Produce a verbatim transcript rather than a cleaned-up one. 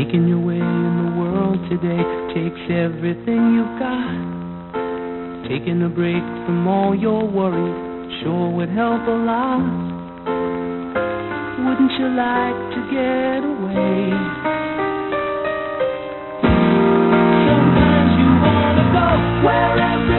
Making your way in the world today takes everything you've got. Taking a break from all your worries sure would help a lot. Wouldn't you like to get away? Sometimes you wanna go wherever